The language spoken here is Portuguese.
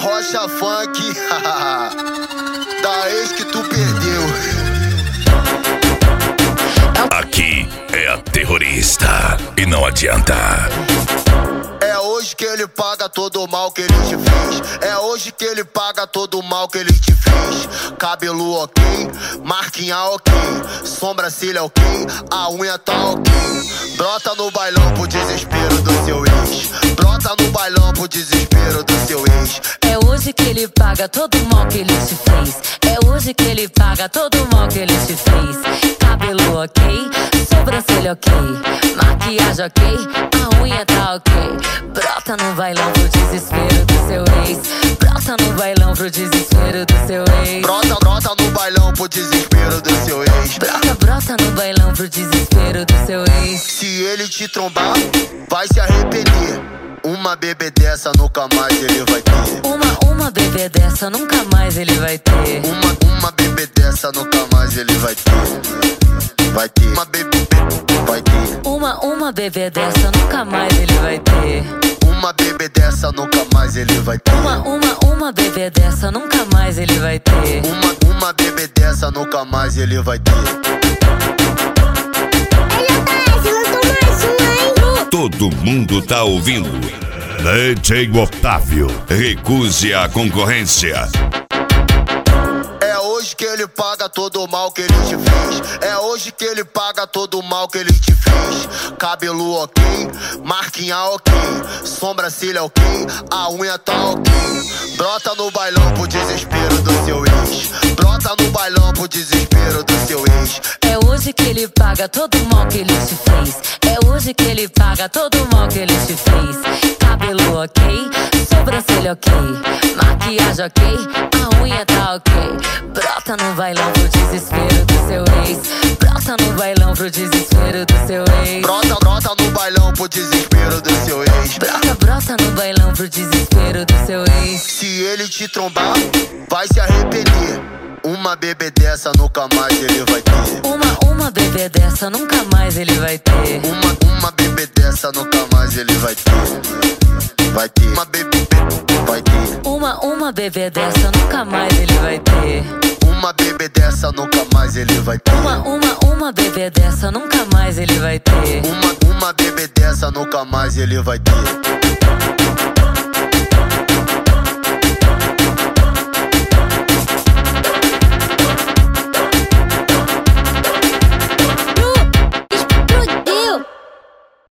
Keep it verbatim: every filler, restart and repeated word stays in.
Rocha Funk, da ex que tu perdeu. Aqui é a terrorista e não adianta. É hoje que ele paga todo o mal que ele te fez. É hoje que ele paga todo o mal que ele te fez. Cabelo ok, marquinha ok, sobrancelha ok, a unha tá ok. Brota no bailão pro desespero do seu ex. Brota no bailão pro desespero do seu ex. É hoje que ele paga todo o mal que ele te fez. É hoje que ele paga todo o mal que ele te fez. Cabelo ok, sobrancelha ok, maquiagem ok, a unha tá ok. Brota no bailão pro desespero do seu ex. Brota no bailão pro desespero do seu ex. Brota, brota no bailão pro desespero do seu ex. Brota, brota no bailão pro desespero do seu ex. Se ele te trombar, vai se arrepender. Uma bebê dessa nunca mais ele vai ter. Uma, uma bebê dessa nunca mais ele vai ter. Uma, uma bebê dessa nunca mais ele vai ter. Vai ter. Uma bebê, vai ter. Uma, uma bebê dessa nunca mais ele vai ter. Uma bebê dessa nunca mais ele vai ter. Uma, uma, uma bebê dessa nunca mais ele vai ter. Uma, uma bebê dessa nunca mais ele vai ter. Todo mundo tá ouvindo. D J Otávio, recuse a concorrência. É hoje que ele paga todo o mal que ele te fez. É hoje que ele paga todo o mal que ele te fez. Cabelo ok, marquinha ok, sobrancelha ok, a unha tá ok. Brota no bailão pro desespero do seu ex. Brota no bailão pro desespero do seu ex. É hoje que ele paga todo o mal que ele te fez. É hoje que ele paga todo o mal que ele te fez. Cabelo ok, sobrancelha ok, maquiagem ok, a unha tá ok. Brota no bailão pro desespero do seu ex. Brota no bailão pro desespero do seu ex. Brota, brota no bailão pro desespero do seu ex. Brota, brota no bailão pro desespero do seu ex. Se ele te trombar, vai se arrepender. Uma bebê dessa nunca mais ele vai ter. Uma, uma bebê dessa nunca mais ele vai ter. Uma, uma bebê dessa nunca mais ele vai ter. Vai ter. Uma bebê, vai ter. Uma, uma bebê dessa nunca mais ele vai ter. Uma bebê dessa nunca mais ele vai ter. Uma, uma, uma bebê dessa nunca mais ele vai ter. Uma, uma bebê dessa nunca mais ele vai ter.